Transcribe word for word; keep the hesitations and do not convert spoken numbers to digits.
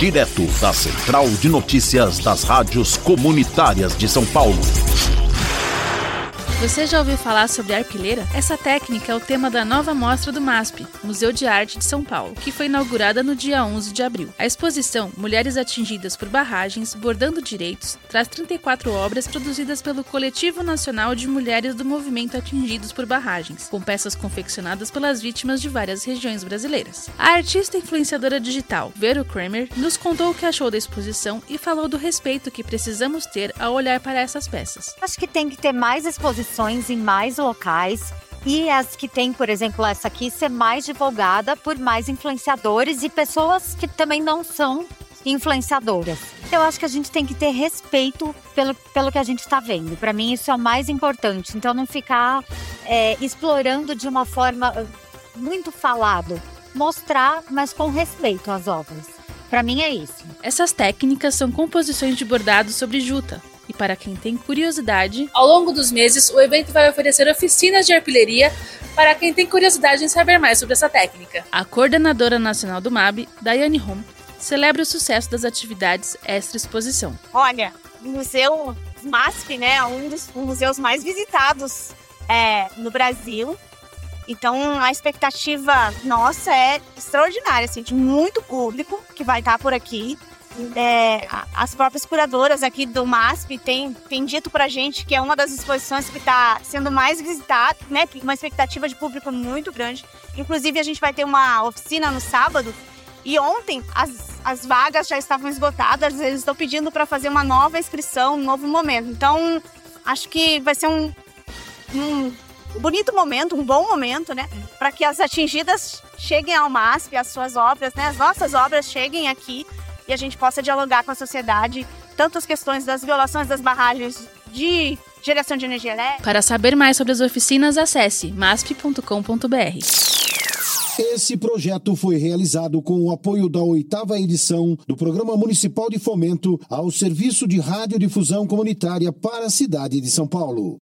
direto da Central de Notícias das Rádios Comunitárias de São Paulo. Você já ouviu falar sobre arpilheira? Essa técnica é o tema da nova mostra do MASP, Museu de Arte de São Paulo, que foi inaugurada no dia onze de abril. A exposição Mulheres Atingidas por Barragens, Bordando Direitos, traz trinta e quatro obras produzidas pelo Coletivo Nacional de Mulheres do Movimento Atingidos por Barragens, com peças confeccionadas pelas vítimas de várias regiões brasileiras. A artista e influenciadora digital Vero Kramer nos contou o que achou da exposição e falou do respeito que precisamos ter ao olhar para essas peças. Acho que tem que ter mais exposições em mais locais e as que tem, por exemplo, essa aqui, ser mais divulgada por mais influenciadores e pessoas que também não são influenciadoras. Eu acho que a gente tem que ter respeito pelo, pelo que a gente está vendo. Para mim, isso é o mais importante. Então, não ficar é, explorando de uma forma muito falado. Mostrar, mas com respeito às obras. Para mim, é isso. Essas técnicas são composições de bordado sobre juta. E para quem tem curiosidade, ao longo dos meses, o evento vai oferecer oficinas de arpilheria para quem tem curiosidade em saber mais sobre essa técnica. A coordenadora nacional do M A B, Daiane Rom, celebra o sucesso das atividades extra exposição. Olha, o Museu MASP, né, é um dos museus mais visitados é, no Brasil. Então, a expectativa nossa é extraordinária, assim, de muito público que vai estar por aqui. É, as próprias curadoras aqui do MASP têm, têm dito pra gente que é uma das exposições que está sendo mais visitada, né? Uma expectativa de público muito grande. Inclusive, a gente vai ter uma oficina no sábado e ontem as, as vagas já estavam esgotadas, eles estão pedindo para fazer uma nova inscrição, um novo momento. Então, acho que vai ser um, um bonito momento, um bom momento, né? Para que as atingidas cheguem ao MASP, as suas obras, né? As nossas obras cheguem aqui e a gente possa dialogar com a sociedade, tanto as questões das violações das barragens de geração de energia elétrica. Para saber mais sobre as oficinas, acesse masp ponto com ponto br. Esse projeto foi realizado com o apoio da oitava edição do Programa Municipal de Fomento ao Serviço de Radiodifusão Comunitária para a cidade de São Paulo.